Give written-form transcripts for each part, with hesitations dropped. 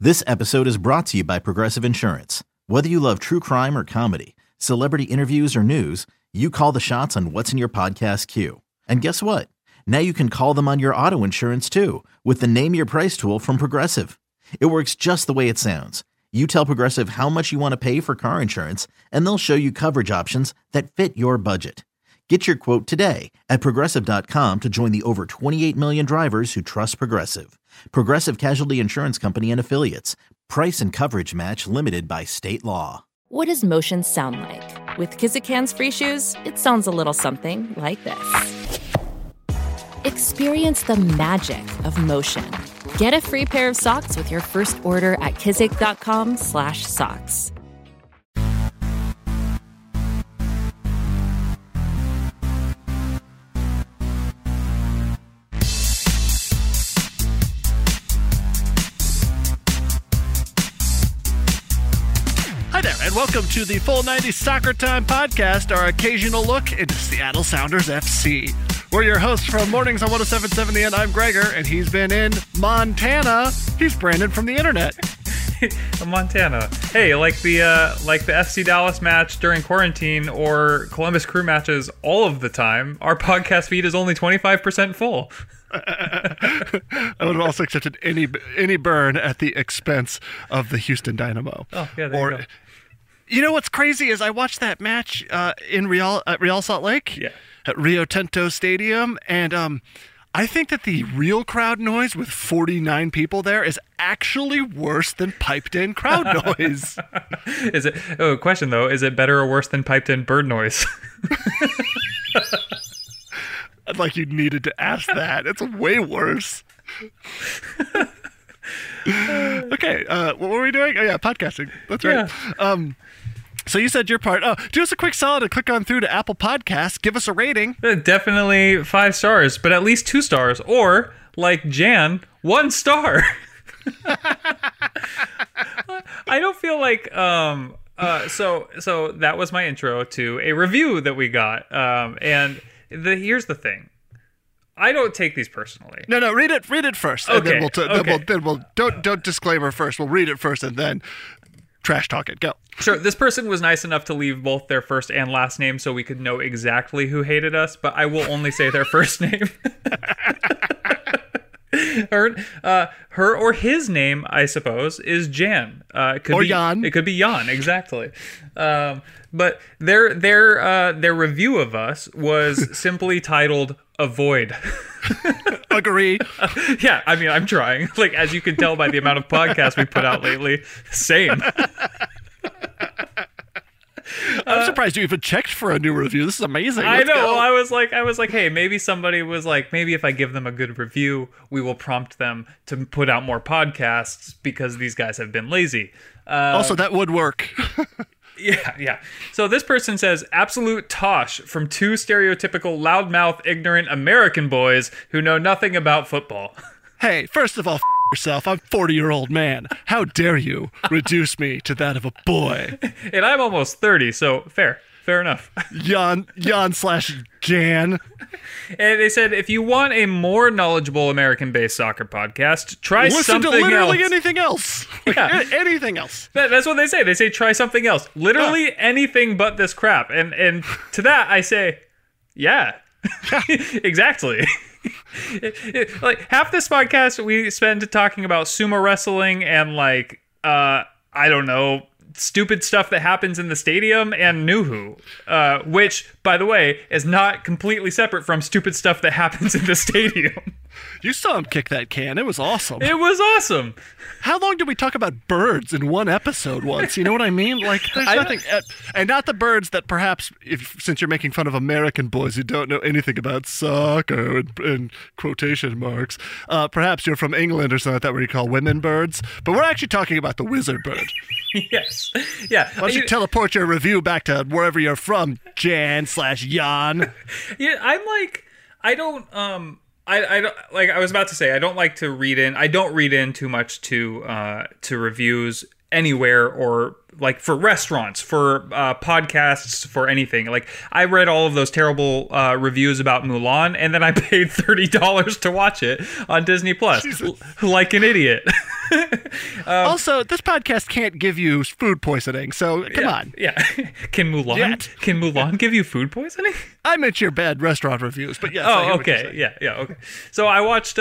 This episode is brought to you by Progressive Insurance. Whether you love true crime or comedy, celebrity interviews or news, you call the shots on what's in your podcast queue. And guess what? Now you can call them on your auto insurance too with the Name Your Price tool from Progressive. It works just the way it sounds. You tell Progressive how much you want to pay for car insurance, and they'll show you coverage options that fit your budget. Get your quote today at Progressive.com to join the over 28 million drivers who trust Progressive. Progressive Casualty Insurance Company and Affiliates. Price and coverage match limited by state law. What does motion sound like? With Kizikans free shoes, it sounds a little something like this. Experience the magic of motion. Get a free pair of socks with your first order at kizik.com/socks. Hi there, and welcome to the Full 90 Soccer Time podcast, our occasional look into Seattle Sounders FC. We're your hosts from Mornings on 107.7 The End. I'm Gregor, and he's been in Montana. He's Brandon from the internet. Montana. Hey, like the FC Dallas match during quarantine or Columbus Crew matches all of the time, our podcast feed is only 25% full. I would have also accepted any burn at the expense of the Houston Dynamo. Oh, yeah, there you go. You know what's crazy is I watched that match in Real Salt Lake at Rio Tinto Stadium, and I think that the real crowd noise with 49 people there is actually worse than piped-in crowd noise. Is it? Oh, question though: is it better or worse than piped-in bird noise? Like you needed to ask that. It's way worse. Okay, what were we doing? Oh yeah, podcasting. That's right. Yeah. So you said your part. Oh, do us a quick solid and click on through to Apple Podcasts. Give us a rating. Definitely 5 stars, but at least 2 stars. Or, like Jan, 1 star. I don't feel like... So that was my intro to a review that we got. And here's the thing. I don't take these personally. No, read it first. Okay. And then we'll don't disclaimer first. We'll read it first and then trash talk it. Go. Sure, this person was nice enough to leave both their first and last name so we could know exactly who hated us, but I will only say their first name. Her or his name, I suppose, is Jan. It could or be Jan. It could be Jan, exactly. But their review of us was simply titled "Avoid." Agree. Yeah, I mean, I'm trying. Like, as you can tell by the amount of podcasts we put out lately, same. I'm surprised you even checked for a new review. This is amazing. I know. Go. I was like, hey, maybe somebody was like, maybe if I give them a good review, we will prompt them to put out more podcasts because these guys have been lazy. Also, that would work. Yeah. So this person says, absolute tosh from 2 stereotypical loudmouth, ignorant American boys who know nothing about football. Hey, first of all, yourself. I'm a 40-year-old man. How dare you reduce me to that of a boy? And I'm almost 30, so fair enough. Jan/Jan. And they said, if you want a more knowledgeable American-based soccer podcast, try Listen something to literally else. anything else. Yeah. Anything else. That's what they say. They say, try something else. Literally anything but this crap. And to that, I say, yeah. Exactly. Like half this podcast we spend talking about sumo wrestling and like I don't know, stupid stuff that happens in the stadium and Nuhu, which by the way is not completely separate from stupid stuff that happens in the stadium. You saw him kick that can. It was awesome. It was awesome. How long did we talk about birds in one episode once? You know what I mean? Like, there's nothing... And not the birds that perhaps, since you're making fun of American boys who don't know anything about soccer in quotation marks, perhaps you're from England or something like that where you call women birds. But we're actually talking about the wizard bird. Yes. Yeah. Why don't you teleport your review back to wherever you're from, Jan/Jan? Yeah, I'm like... I don't... I don't like. I was about to say I don't like to read in. I don't read in too much to reviews anywhere or like for restaurants, for podcasts, for anything. Like I read all of those terrible reviews about Mulan, and then I paid $30 to watch it on Disney Plus, like an idiot. Also, this podcast can't give you food poisoning, so come on. Yeah. Can Mulan give you food poisoning? I meant your bad restaurant reviews, but yes. Oh, okay. Yeah, okay. So I watched,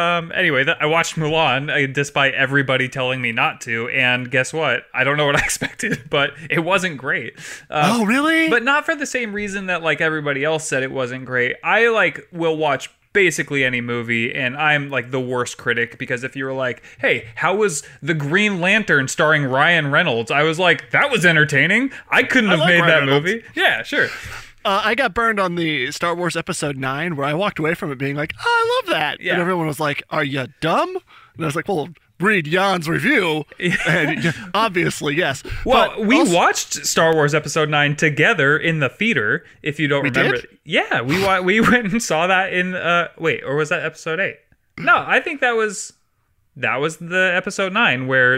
I watched Mulan, despite everybody telling me not to, and guess what? I don't know what I expected, but it wasn't great. Oh, really? But not for the same reason that, like, everybody else said it wasn't great. I, like, will watch basically any movie, and I'm like the worst critic, because if you were like, hey, how was The Green Lantern starring Ryan Reynolds? I was like, that was entertaining. I couldn't have made that movie. Yeah, sure. I got burned on the Star Wars Episode 9, where I walked away from it being like, oh, I love that. Yeah. And everyone was like, are you dumb? And I was like, well, read Jan's review. And obviously, yes. Well, but we watched Star Wars Episode 9 together in the theater, if you don't remember. Did? Yeah, we went and saw that in, or was that Episode 8? No, I think that was the Episode 9 where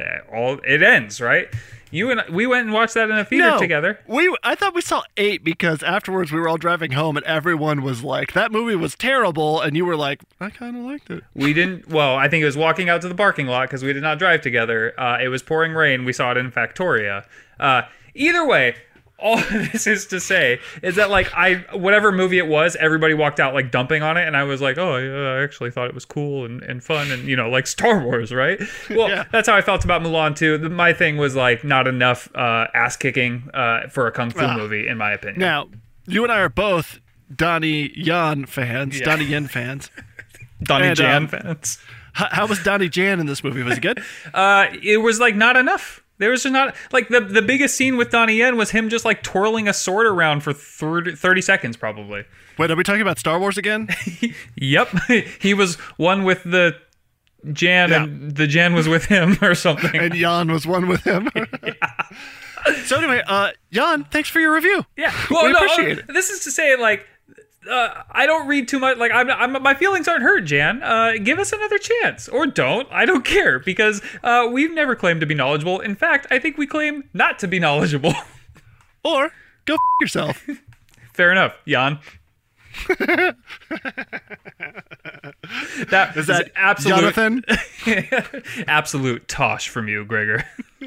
it ends, right? We went and watched that in a theater together. I thought we saw 8 because afterwards we were all driving home and everyone was like, that movie was terrible, and you were like, I kind of liked it. We didn't. Well, I think it was walking out to the parking lot because we did not drive together. It was pouring rain. We saw it in Factoria. Either way, all this is to say is that, like, whatever movie it was, everybody walked out like dumping on it, and I was like, oh, yeah, I actually thought it was cool and fun, and like Star Wars, right? Well, yeah. That's how I felt about Mulan too. My thing was like not enough ass kicking for a kung fu movie, in my opinion. Now, you and I are both Donnie Yen fans. Yeah. Donnie Yen fans. Donnie Jan fans. How was Donnie Jan in this movie? Was he good? It was like not enough. There was just not, like, the biggest scene with Donnie Yen was him just like twirling a sword around for 30 seconds probably. Wait, are we talking about Star Wars again? Yep. He was one with the Jan, and the Jan was with him or something. And Jan was one with him. So anyway, Jan, thanks for your review. Yeah. Well, we appreciate it. This is to say, like, I don't read too much. Like, my feelings aren't hurt, Jan. Give us another chance, or don't. I don't care, because we've never claimed to be knowledgeable. In fact, I think we claim not to be knowledgeable. Or go yourself. Fair enough, Jan. That is absolute, Jonathan? Absolute tosh from you, Gregor.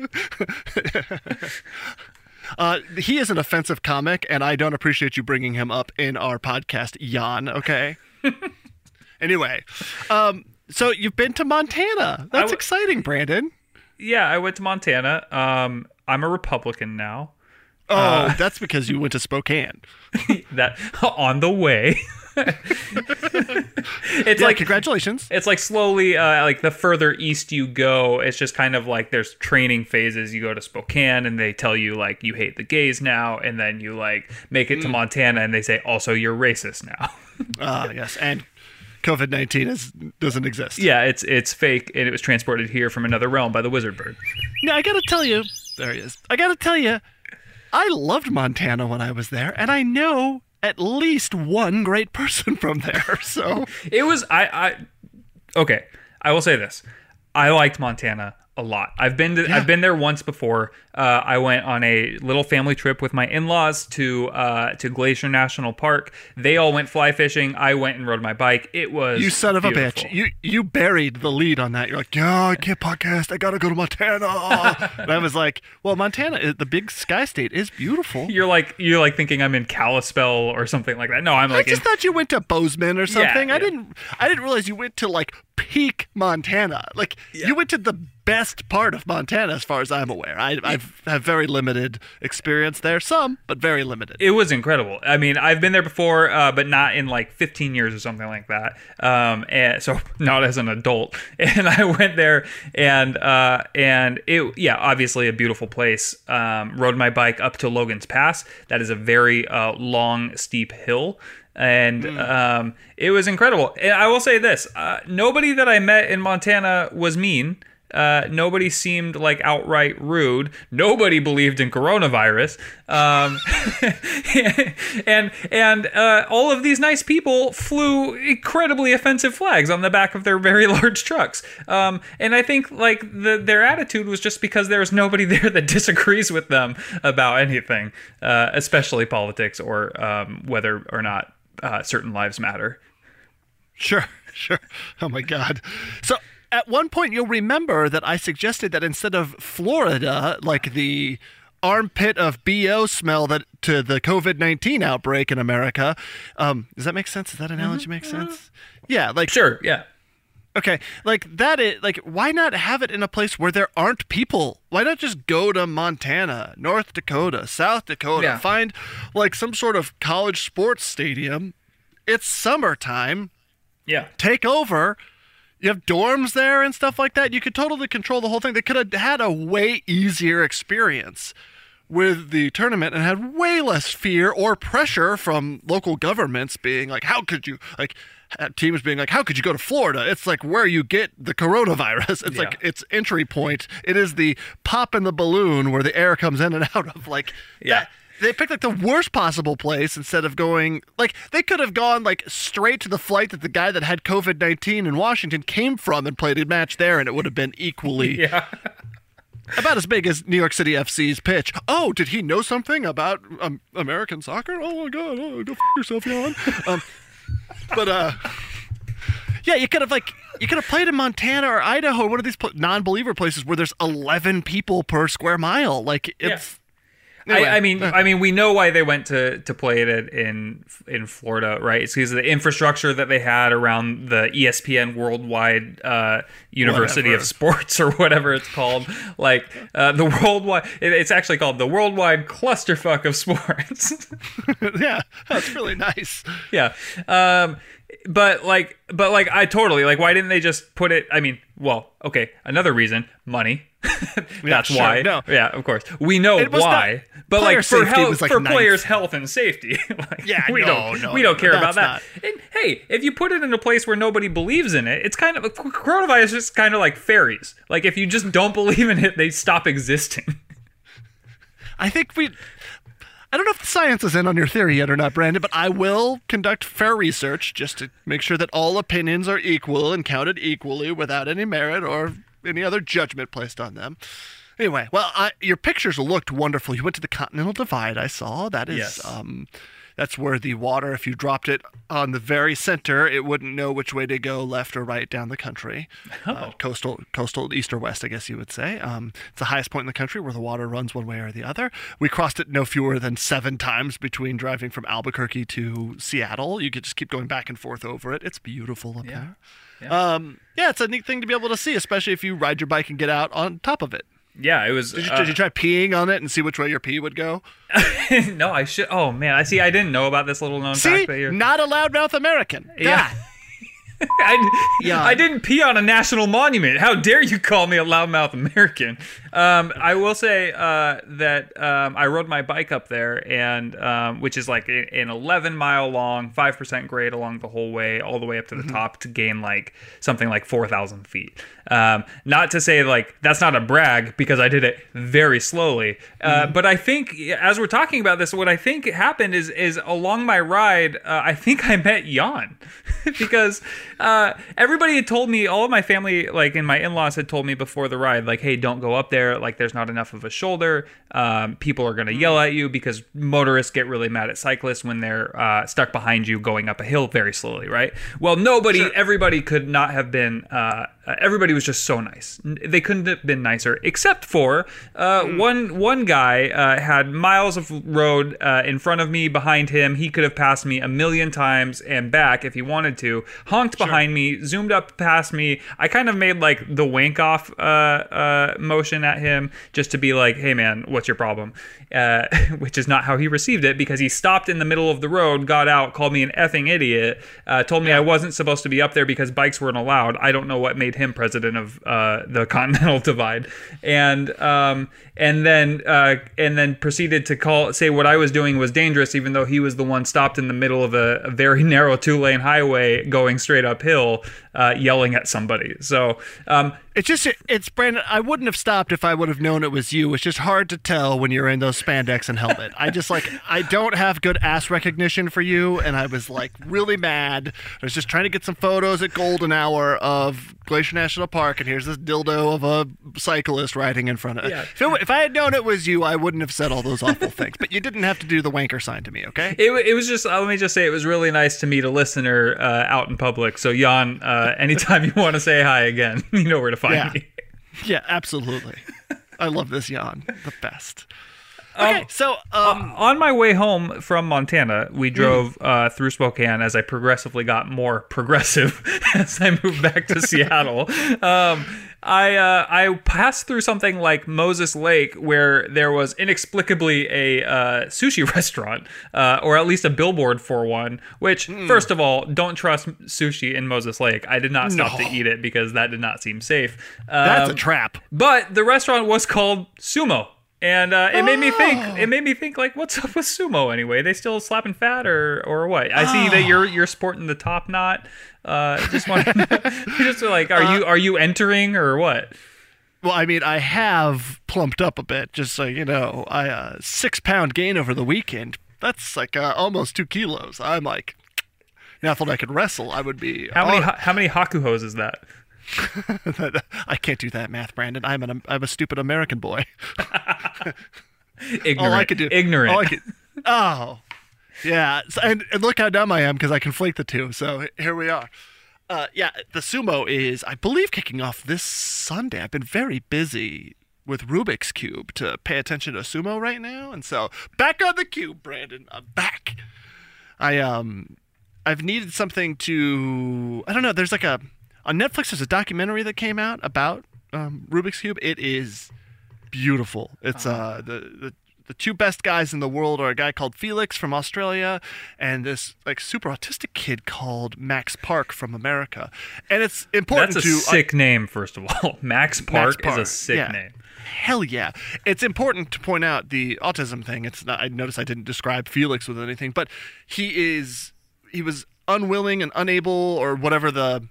He is an offensive comic, and I don't appreciate you bringing him up in our podcast, Jan, okay? Anyway, so you've been to Montana. That's exciting, Brandon. Yeah, I went to Montana. I'm a Republican now. Oh, that's because you went to Spokane. That on the way. It's like, congratulations. It's like slowly, like the further east you go, it's just kind of like there's training phases. You go to Spokane and they tell you like you hate the gays now, and then you like make it to Montana and they say also you're racist now. Yes, and COVID-19 doesn't exist. Yeah, it's fake, and it was transported here from another realm by the wizard bird. Now I gotta tell you, there he is. I gotta tell you, I loved Montana when I was there, and I know at least one great person from there. So it was okay. I will say this: I liked Montana a lot. I've been there once before. I went on a little family trip with my in-laws to Glacier National Park. They all went fly fishing. I went and rode my bike. It was you son beautiful. of a bitch. You buried the lead on that. You're like, yeah, I can't podcast. I gotta go to Montana. And I was like, well, Montana, the big sky state, is beautiful. You're like thinking I'm in Kalispell or something like that. No, I'm like I just thought you went to Bozeman or something. Yeah. I didn't realize you went to like peak Montana. Like you went to the best part of Montana, as far as I'm aware. I have very limited experience there, but very limited. It was incredible. I mean, I've been there before, but not in like 15 years or something like that. And so not as an adult. And I went there, and it, obviously a beautiful place. Rode my bike up to Logan's Pass. That is a very long, steep hill. And it was incredible. And I will say this: nobody that I met in Montana was mean. Nobody seemed like outright rude. Nobody believed in coronavirus. And all of these nice people flew incredibly offensive flags on the back of their very large trucks. And I think like their attitude was just because there's nobody there that disagrees with them about anything, especially politics or whether or not certain lives matter. Sure. Oh my God. So at one point, you'll remember that I suggested that instead of Florida, like the armpit of BO smell that to the COVID-19 outbreak in America, does that make sense? Does that analogy make sense? Yeah, like sure, yeah. Okay, like that is like why not have it in a place where there aren't people? Why not just go to Montana, North Dakota, South Dakota, find like some sort of college sports stadium? It's summertime. Yeah. Take over. You have dorms there and stuff like that. You could totally control the whole thing. They could have had a way easier experience with the tournament and had way less fear or pressure from local governments being like, how could you, like, teams being like, how could you go to Florida? It's like where you get the coronavirus. It's like its entry point. It is the pop in the balloon where the air comes in and out of, like, that. They picked like the worst possible place instead of going like they could have gone like straight to the flight that the guy that had COVID-19 in Washington came from and played a match there, and it would have been equally about as big as New York City FC's pitch. Oh, did he know something about American soccer? Oh my God! Oh, go f yourself, Jan. Yeah, you could have played in Montana or Idaho, or one of these non-believer places where there's 11 people per square mile. Like it's. Anyway. I mean, we know why they went to play it in Florida, right? It's because of the infrastructure that they had around the ESPN Worldwide University of Sports or whatever it's called. Like the worldwide, it's actually called the Worldwide Clusterfuck of Sports. Yeah, that's really nice. Yeah. But I totally like. Why didn't they just put it? I mean, well, okay. Another reason, money. That's why. No. Yeah, of course. We know why. But like for players' health and safety, like, we don't care about that. And, hey, if you put it in a place where nobody believes in it, it's kind of coronavirus is just kind of like fairies. Like if you just don't believe in it, they stop existing. I don't know if the science is in on your theory yet or not, Brandon, but I will conduct fair research just to make sure that all opinions are equal and counted equally without any merit or any other judgment placed on them. Anyway, well, your pictures looked wonderful. You went to the Continental Divide, I saw. That is, that's where the water, if you dropped it on the very center, it wouldn't know which way to go, left or right down the country. Coastal east or west, I guess you would say. It's the highest point in the country where the water runs one way or the other. We crossed it no fewer than 7 times between driving from Albuquerque to Seattle. You could just keep going back and forth over it. It's beautiful up there. Yeah, it's a neat thing to be able to see, especially if you ride your bike and get out on top of it. Yeah, it was. Did you try peeing on it and see which way your pee would go? No, I should. Oh man, I didn't know about this little known fact. See, not a loudmouth American. Yeah. I didn't pee on a national monument. How dare you call me a loudmouth American? I will say that I rode my bike up there, and which is like an 11-mile long, 5% grade along the whole way, all the way up to the top to gain like something like 4,000 feet. Not to say like that's not a brag because I did it very slowly. But I think as we're talking about this, what I think happened is along my ride, I think I met Jan because everybody had told me, all of my family, like, and my in-laws had told me before the ride, like, hey, don't go up there. Like, there's not enough of a shoulder. People are going to yell at you because motorists get really mad at cyclists when they're stuck behind you going up a hill very slowly, right? Well, everybody could not have been, everybody was just so nice. They couldn't have been nicer, except for one guy had miles of road in front of me, behind him. He could have passed me a million times and back if he wanted to. Honked behind me, zoomed up past me. I kind of made like the wink off motion at him just to be like, hey man, what's your problem? Which is not how he received it, because he stopped in the middle of the road, got out, called me an effing idiot, told me I wasn't supposed to be up there because bikes weren't allowed. I don't know what made him president of the Continental Divide, and then proceeded to say what I was doing was dangerous, even though he was the one stopped in the middle of a very narrow 2-lane highway going straight uphill, yelling at somebody. So it's Brandon. I wouldn't have stopped if I would have known it was you. It's just hard to tell when you're in those spandex and helmet. I don't have good ass recognition for you, and I was like really mad. I was just trying to get some photos at golden hour of Glacier National Park, and here's this dildo of a cyclist riding in front of it. Yeah. If I had known it was you, I wouldn't have said all those awful things. But you didn't have to do the wanker sign to me, okay? It was just, let me just say, it was really nice to meet a listener out in public. So Jan, anytime you want to say hi again, you know where to find me. Yeah, absolutely. I love this Jan, the best. Okay, so on my way home from Montana, we drove through Spokane as I progressively got more progressive as I moved back to Seattle. I passed through something like Moses Lake, where there was inexplicably a sushi restaurant, or at least a billboard for one, which, first of all, don't trust sushi in Moses Lake. I did not stop to eat it because that did not seem safe. That's a trap. But the restaurant was called Sumo. And it made me think like, what's up with sumo anyway? They still slapping fat or what? I see that you're sporting the top knot. Just want just like, are you entering or what? Well, I mean, I have plumped up a bit, just so you know. I 6 pound gain over the weekend. That's like almost 2 kilos. I'm like, I thought I could wrestle. I would be. How many hakuhos is that? I can't do that math, Brandon. I'm a stupid American boy. Ignorant. All I could do, ignorant. Yeah. So, and look how dumb I am because I conflate the two. So here we are. The sumo is, I believe, kicking off this Sunday. I've been very busy with Rubik's Cube to pay attention to sumo right now, and so back on the cube, Brandon. I'm back. I've needed something to. I don't know. There's like on Netflix, there's a documentary that came out about Rubik's Cube. It is beautiful. It's the 2 best guys in the world are a guy called Felix from Australia and this like super autistic kid called Max Park from America. And it's important That's a sick name, first of all. Max Park is a sick name. Hell yeah. It's important to point out the autism thing. It's not. I noticed I didn't describe Felix with anything, but he was unwilling and unable, or whatever the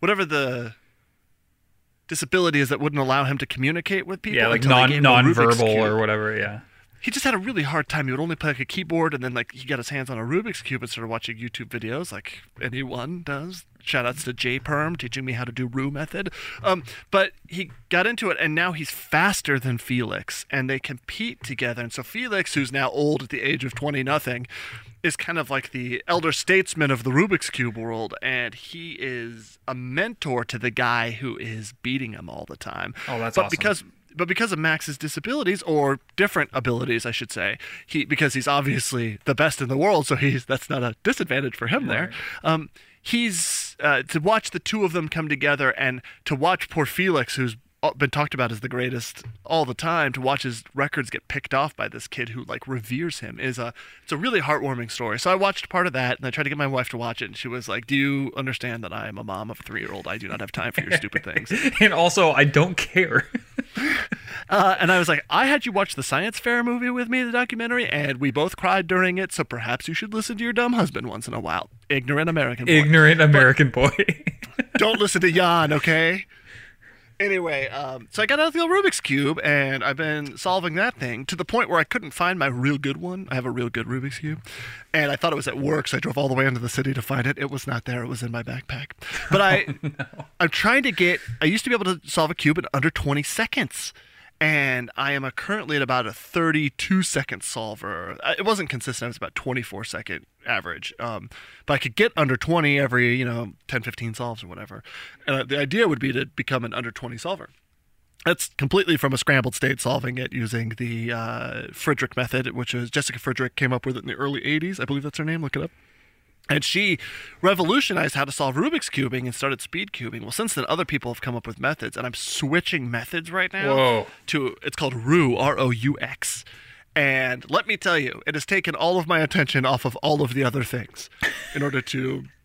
disability is that wouldn't allow him to communicate with people. Yeah, like non-verbal or whatever, yeah. He just had a really hard time. He would only play like a keyboard, and then like he got his hands on a Rubik's Cube and started watching YouTube videos like anyone does. Shoutouts to JPerm teaching me how to do Rue method. But he got into it, and now he's faster than Felix, and they compete together. And so Felix, who's now old at the age of 20-nothing, is kind of like the elder statesman of the Rubik's Cube world, and he is a mentor to the guy who is beating him all the time. Oh, that's awesome. But because of Max's disabilities, or different abilities, I should say, because he's obviously the best in the world, so that's not a disadvantage for him there. He's to watch the 2 of them come together, and to watch poor Felix, who's been talked about as the greatest all the time, to watch his records get picked off by this kid who like reveres him it's a really heartwarming story. So I watched part of that, and I tried to get my wife to watch it, and she was like, "Do you understand that I am a mom of a 3-year-old? I do not have time for your stupid things." And also, I don't care. And I was like, I had you watch the Science Fair movie with me, the documentary, and we both cried during it, so perhaps you should listen to your dumb husband once in a while. Ignorant American boy. Don't listen to Jan, okay? Anyway, so I got out the old Rubik's Cube, and I've been solving that thing to the point where I couldn't find my real good one. I have a real good Rubik's Cube, and I thought it was at work, so I drove all the way into the city to find it. It was not there. It was in my backpack. But I'm trying to I used to be able to solve a cube in under 20 seconds, and I am currently at about a 32-second solver. It wasn't consistent. It was about 24-second average. But I could get under 20 every, 10, 15 solves or whatever. The idea would be to become an under 20 solver. That's completely from a scrambled state, solving it using the Friedrich method, which is Jessica Friedrich came up with it in the early 80s. I believe that's her name. Look it up. And she revolutionized how to solve Rubik's cubing and started speed cubing. Well, since then, other people have come up with methods, and I'm switching methods right now it's called Roux, R-O-U-X. And let me tell you, it has taken all of my attention off of all of the other things in order to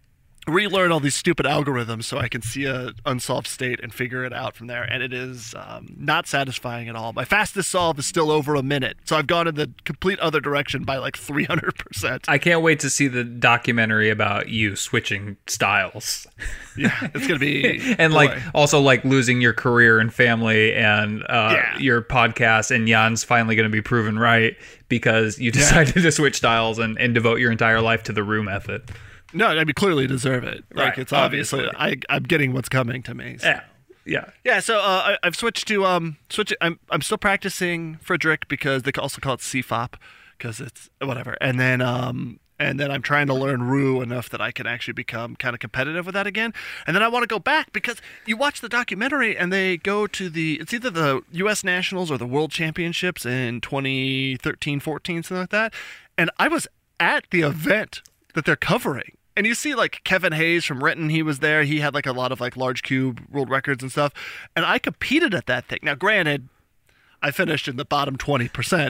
relearn all these stupid algorithms so I can see a unsolved state and figure it out from there. And it is not satisfying at all. My fastest solve is still over a minute. So I've gone in the complete other direction by like 300%. I can't wait to see the documentary about you switching styles. Yeah, it's going to be... And like also like losing your career and family and your podcast, and Jan's finally going to be proven right because you decided to switch styles and devote your entire life to the Rue method. No, I mean, clearly deserve it. Like, Right, it's obviously, I'm getting what's coming to me. So. Yeah. So I've switched to, I'm still practicing Friedrich because they also call it CFOP because it's whatever. And then I'm trying to learn Rue enough that I can actually become kind of competitive with that again. And then I want to go back because you watch the documentary and they go to it's either the U.S. Nationals or the World Championships in 2013, 14, something like that. And I was at the event that they're covering. And you see like Kevin Hayes from Renton, he was there. He had like a lot of like large cube world records and stuff. And I competed at that thing. Now, granted, I finished in the bottom 20%.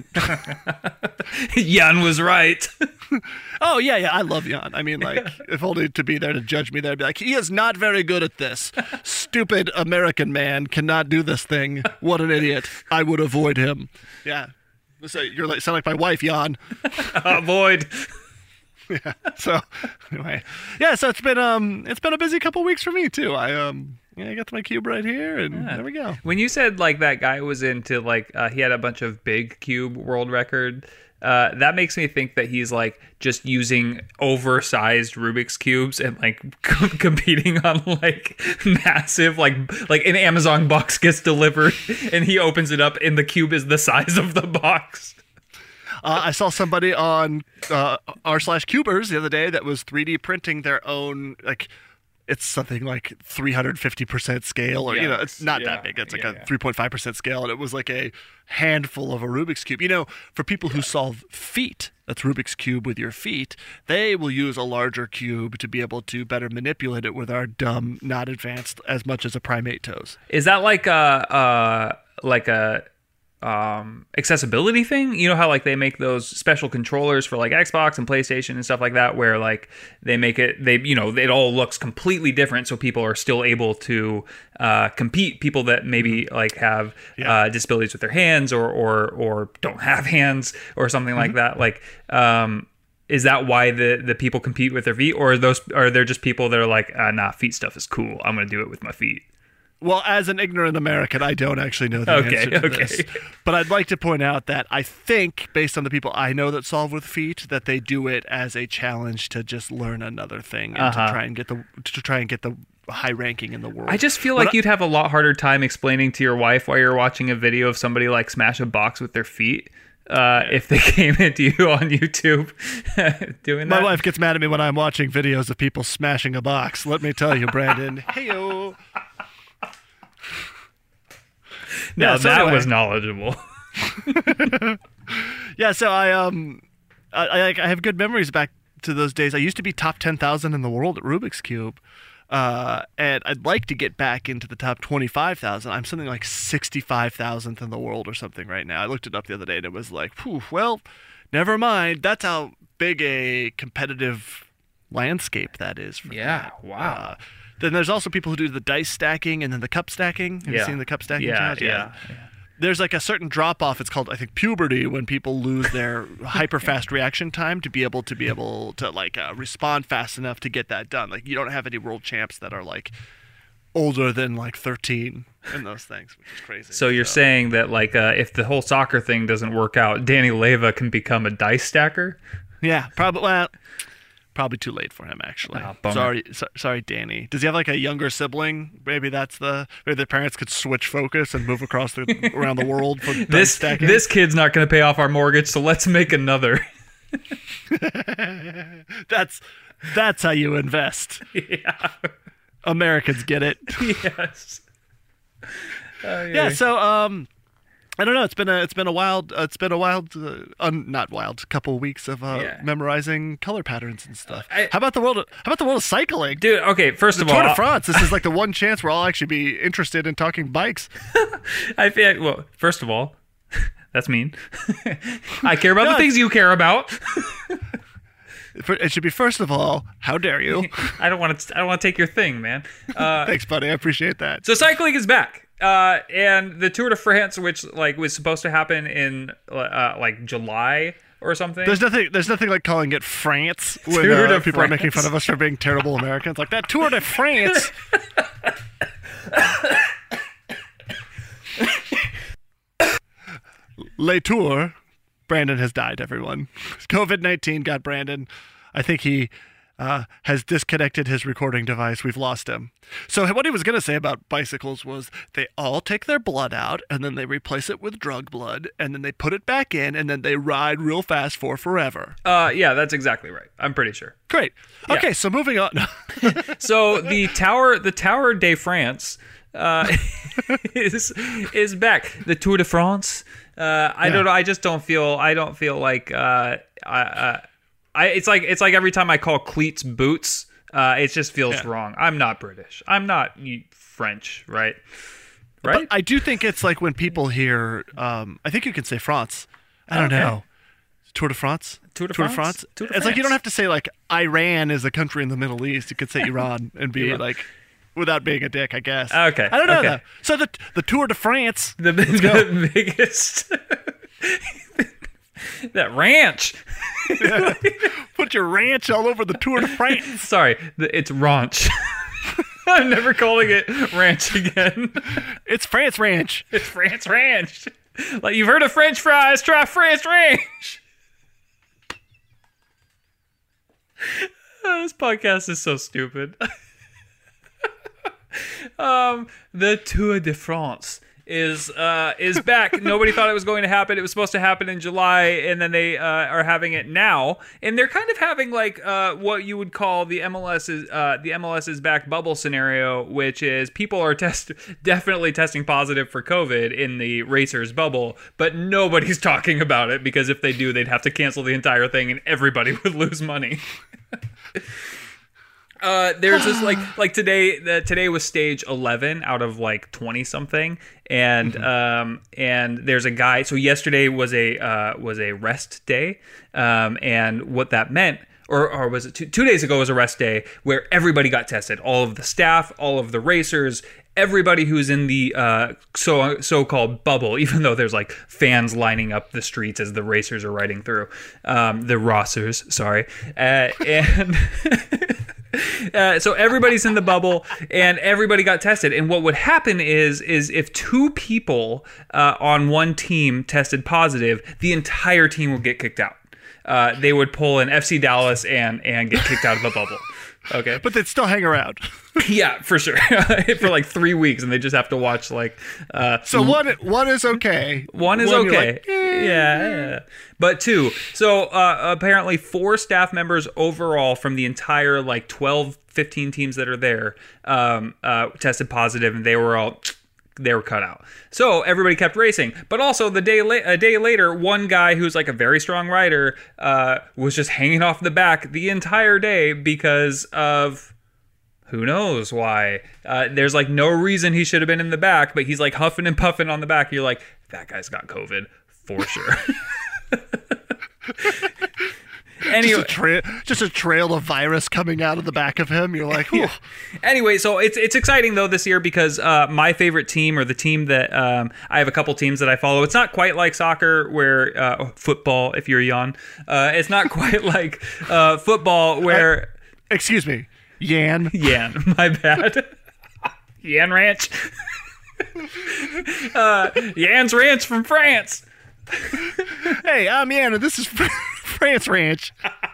Jan was right. Oh, yeah. I love Jan. I mean, like, if only to be there to judge me there, I'd be like, he is not very good at this. Stupid American man cannot do this thing. What an idiot. I would avoid him. Yeah. So you're like, sound like my wife, Jan. Avoid. Yeah. So anyway, so it's been a busy couple weeks for me too. I got my cube right here, and there we go. When you said like that guy was into like he had a bunch of big cube world record, that makes me think that he's like just using oversized Rubik's cubes and like competing on like massive like an Amazon box gets delivered and he opens it up and the cube is the size of the box. I saw somebody on r/Cubers the other day that was 3D printing their own, like, it's something like 350% scale, or, it's not that big. It's like a 3.5% scale, and it was like a handful of a Rubik's Cube. For people who solve feet, that's Rubik's Cube with your feet, they will use a larger cube to be able to better manipulate it with our dumb, not advanced as much as a primate toes. Is that like a accessibility thing? You know how like they make those special controllers for like Xbox and PlayStation and stuff like that, where like they make it, it all looks completely different, so people are still able to compete. People that maybe like have disabilities with their hands or don't have hands or something like that. Like, is that why the people compete with their feet, or are there just people that are like, nah, feet stuff is cool, I'm gonna do it with my feet? Well, as an ignorant American, I don't actually know the answer to this. But I'd like to point out that I think, based on the people I know that solve with feet, that they do it as a challenge to just learn another thing and to try and get the high ranking in the world. I just feel like you'd have a lot harder time explaining to your wife while you're watching a video of somebody like smash a box with their feet. If they came into you on YouTube doing that. My wife gets mad at me when I'm watching videos of people smashing a box. Let me tell you, Brandon. Hey-o. No, that was knowledgeable. Yeah, so I have good memories back to those days. I used to be top 10,000 in the world at Rubik's Cube, and I'd like to get back into the top 25,000. I'm something like 65,000th in the world or something right now. I looked it up the other day, and it was like, well, never mind. That's how big a competitive landscape that is. Wow. Then there's also people who do the dice stacking and then the cup stacking. Have you seen the cup stacking challenge? Yeah. There's like a certain drop off. It's called, I think, puberty, when people lose their hyper fast reaction time to be able to like respond fast enough to get that done. Like, you don't have any world champs that are like older than like 13 in those things, which is crazy. So you're saying that like if the whole soccer thing doesn't work out, Danny Leva can become a dice stacker? Yeah, probably. Well, probably too late for him, actually. Bummer. Sorry, Danny. Does he have like a younger sibling? Maybe the parents could switch focus and move across around the world for dice stacking. This kid's not going to pay off our mortgage, so let's make another. That's how you invest. Yeah. Americans get it. Yes. Yeah. So I don't know. It's been a wild not wild couple of weeks of memorizing color patterns and stuff. How about the world of cycling, dude? Okay, first of all, Tour de France. This is like the one chance where I'll actually be interested in talking bikes. I feel well. First of all, that's mean. I care about the things you care about. It should be, first of all, how dare you? I don't want to take your thing, man. Thanks, buddy. I appreciate that. So cycling is back. And the Tour de France, which like was supposed to happen in like July or something. There's nothing like calling it France when Tour de people are making France. fun of us for being terrible Americans. Like that Tour de France. Le Tour. Brandon has died, everyone. COVID-19 got Brandon. I think he has disconnected his recording device. We've lost him. So what he was going to say about bicycles was they all take their blood out, and then they replace it with drug blood, and then they put it back in, and then they ride real fast for forever. Yeah, that's exactly right. I'm pretty sure. Great. Okay, so moving on. So the Tower de France is back. The Tour de France. I don't know. I don't feel like it's like every time I call cleats boots, it just feels wrong. I'm not British. I'm not French, right? Right. But I do think it's like when people hear, I think you can say France. I don't know. Tour de France? Tour de France? France? Tour de It's like you France. don't have to say like Iran is a country in the Middle East. You could say Iran and be like, without being a dick, I guess. Okay. I don't know Okay. though. So the Tour de France. The biggest that ranch. Put your ranch all over the Tour de France. Sorry, it's ranch. I'm never calling it ranch again. It's France Ranch. It's France ranch. Like you've heard of French fries, try France ranch. This podcast is so stupid. The Tour de France is back. Nobody thought it was going to happen. It was supposed to happen in July, and then they are having it now. And they're kind of having like what you would call the MLS is back bubble scenario, which is people are definitely testing positive for COVID in the racers bubble, but nobody's talking about it because if they do, they'd have to cancel the entire thing, and everybody would lose money. There's this like today was stage 11 out of like 20 something, and and there's a guy. So yesterday was a rest day, and what that meant, or was it 2 days ago was a rest day where everybody got tested, all of the staff, all of the racers, everybody who's in the so-called bubble, even though there's like fans lining up the streets as the racers are riding through, the Rossers, sorry, and. So everybody's in the bubble and everybody got tested. And what would happen is if two people on one team tested positive, the entire team would get kicked out. They would pull an FC Dallas and get kicked out of the bubble. Okay. But they'd still hang around. Yeah, for sure. For like 3 weeks, and they just have to watch like. So one is okay. One is you're okay. like, Yeah. But two. So apparently 4 staff members overall from the entire like 12, 15 teams that are there tested positive, and they were cut out. So everybody kept racing. But also a day later, one guy who's like a very strong rider was just hanging off the back the entire day because of who knows why. There's like no reason he should have been in the back, but he's like huffing and puffing on the back. You're like, that guy's got COVID for sure. Anyway, just a trail of virus coming out of the back of him. You're like, whew. Anyway, so it's exciting though this year because my favorite team, or the team that I have a couple teams that I follow. It's not quite like soccer where football, if you're young. It's not quite like football where. Excuse me, Yan. My bad. Yan Ranch. Yan's Ranch from France. Hey, I'm Yan, and this is France Ranch.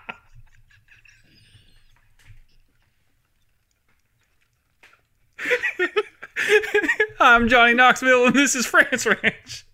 I'm Johnny Knoxville, and this is France Ranch.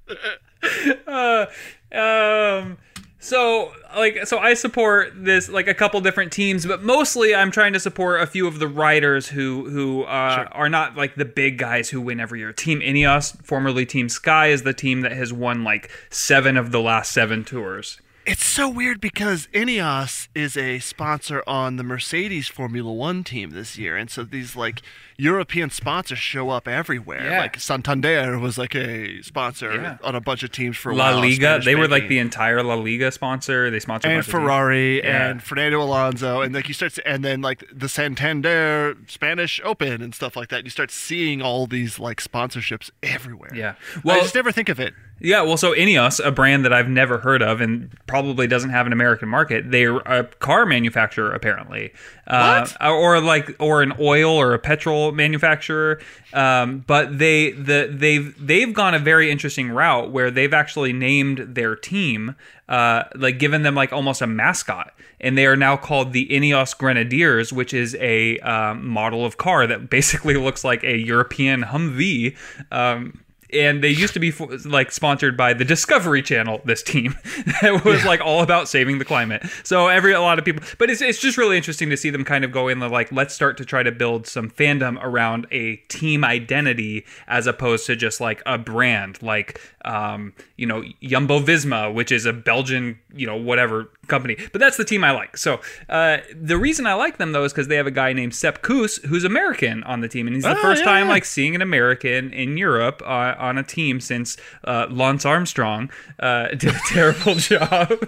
So I support this like a couple different teams, but mostly I'm trying to support a few of the riders who are not like the big guys who win every year. Team Ineos, formerly Team Sky, is the team that has won like 7 of the last 7 tours. It's so weird because Ineos is a sponsor on the Mercedes Formula One team this year, and so these like European sponsors show up everywhere. Yeah. Like Santander was like a sponsor on a bunch of teams for a La while. Liga, Spanish they were like banking. the entire La Liga sponsor. They sponsored a And bunch of teams. Ferrari Yeah. and Fernando Alonso, and like you start, and then like the Santander Spanish Open and stuff like that. You start seeing all these like sponsorships everywhere. Yeah. Well, I Well, just never think of it. yeah, well, so Ineos, a brand that I've never heard of and probably doesn't have an American market, they're a car manufacturer apparently, or an oil or a petrol manufacturer. But they've gone a very interesting route where they've actually named their team, like given them like almost a mascot, and they are now called the Ineos Grenadiers, which is a model of car that basically looks like a European Humvee. And they used to be like sponsored by the Discovery Channel, this team that was like all about saving the climate. So a lot of people, but it's just really interesting to see them kind of go in the like, let's start to try to build some fandom around a team identity as opposed to just like a brand like, Jumbo Visma, which is a Belgian, whatever company, but that's the team I like. So the reason I like them though is because they have a guy named Sepp Kuss who's American on the team, and he's the first time like seeing an American in Europe on a team since Lance Armstrong did a terrible job.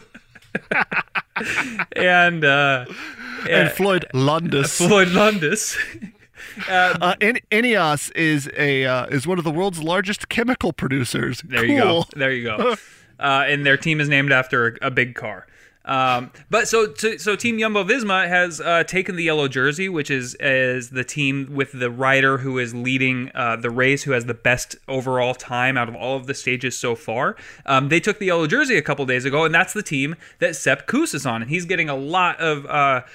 and Floyd Landis. Ineos is one of the world's largest chemical producers. There you go. And their team is named after a big car. But so Team Jumbo Visma has taken the yellow jersey, which is the team with the rider who is leading the race, who has the best overall time out of all of the stages so far. They took the yellow jersey a couple days ago, and that's the team that Sepp Kuss is on, and he's getting a lot of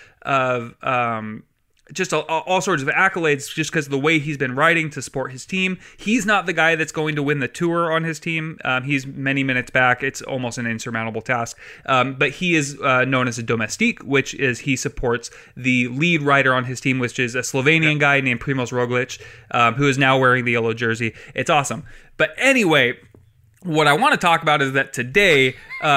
just all sorts of accolades just because of the way he's been riding to support his team. He's not the guy that's going to win the Tour on his team. He's many minutes back. It's almost an insurmountable task. But he is known as a domestique, which is he supports the lead rider on his team, which is a Slovenian guy named Primoz Roglic, who is now wearing the yellow jersey. It's awesome. But anyway, what I want to talk about is that today...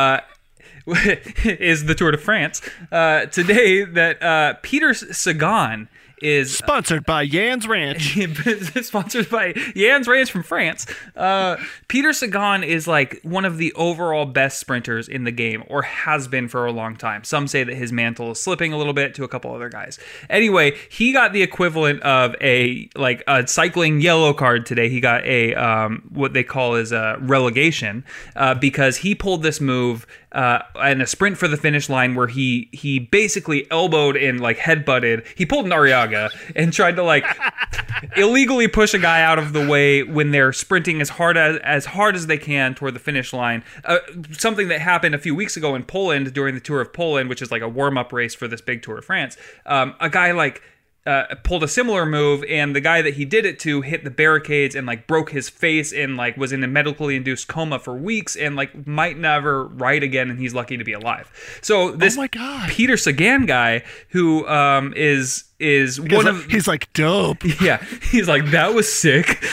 is the Tour de France. Today that Peter Sagan is sponsored by Jan's Ranch. Sponsored by Jan's Ranch from France. Peter Sagan is like one of the overall best sprinters in the game, or has been for a long time. Some say that his mantle is slipping a little bit to a couple other guys. Anyway, he got the equivalent of a cycling yellow card today. He got a what they call is a relegation because he pulled this move in a sprint for the finish line where he basically elbowed and like headbutted. He pulled an Arriaga and tried to like illegally push a guy out of the way when they're sprinting as hard as they can toward the finish line. Something that happened a few weeks ago in Poland during the Tour of Poland, which is like a warm-up race for this big Tour de France. A guy like pulled a similar move, and the guy that he did it to hit the barricades and like broke his face and like was in a medically induced coma for weeks and like might never ride again, and he's lucky to be alive. So this Peter Sagan guy who is one of... He's like, dope. Yeah, he's like, that was sick.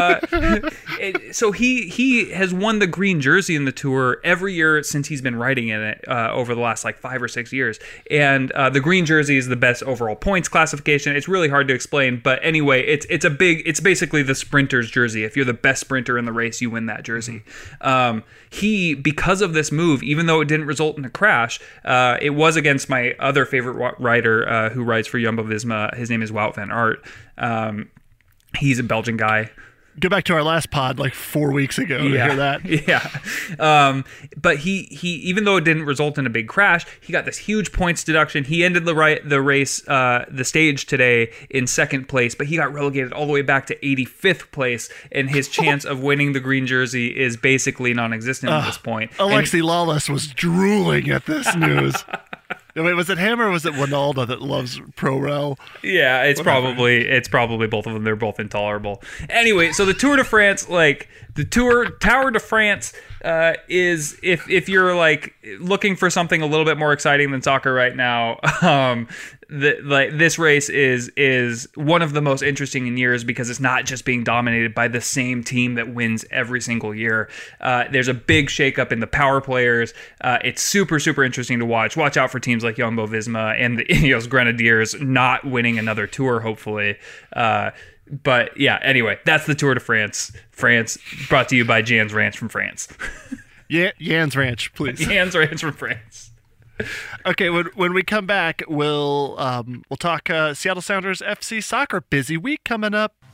So he has won the green jersey in the Tour every year since he's been riding in it over the last like 5 or 6 years. And the green jersey is the best overall points classification. It's really hard to explain, but anyway, it's basically the sprinter's jersey. If you're the best sprinter in the race, you win that jersey. He, because of this move, even though it didn't result in a crash, it was against my other favorite rider who rides for Jumbo Visma. His name is Wout van Aert. He's a Belgian guy. Go back to our last pod like 4 weeks ago to hear that. Yeah. But he even though it didn't result in a big crash, he got this huge points deduction. He ended the race, the stage today in second place, but he got relegated all the way back to 85th place, and his chance of winning the green jersey is basically non-existent at this point. Alexi Lawless was drooling at this news. Wait, was it him or was it Winalda that loves Pro Rel? Yeah, it's probably both of them. They're both intolerable. Anyway, so the Tour de France, like the Tour de France, is if you're like looking for something a little bit more exciting than soccer right now, this race is one of the most interesting in years because it's not just being dominated by the same team that wins every single year. There's a big shakeup in the power players. It's super, super interesting to watch. Watch out for teams like Jumbo Visma and the Ineos Grenadiers not winning another Tour, hopefully. But yeah, anyway, that's the Tour de France. France, brought to you by Jan's Ranch from France. Yeah, Jan's Ranch, please. Jan's Ranch from France. Okay, when we come back, we'll talk Seattle Sounders FC soccer. Busy week coming up.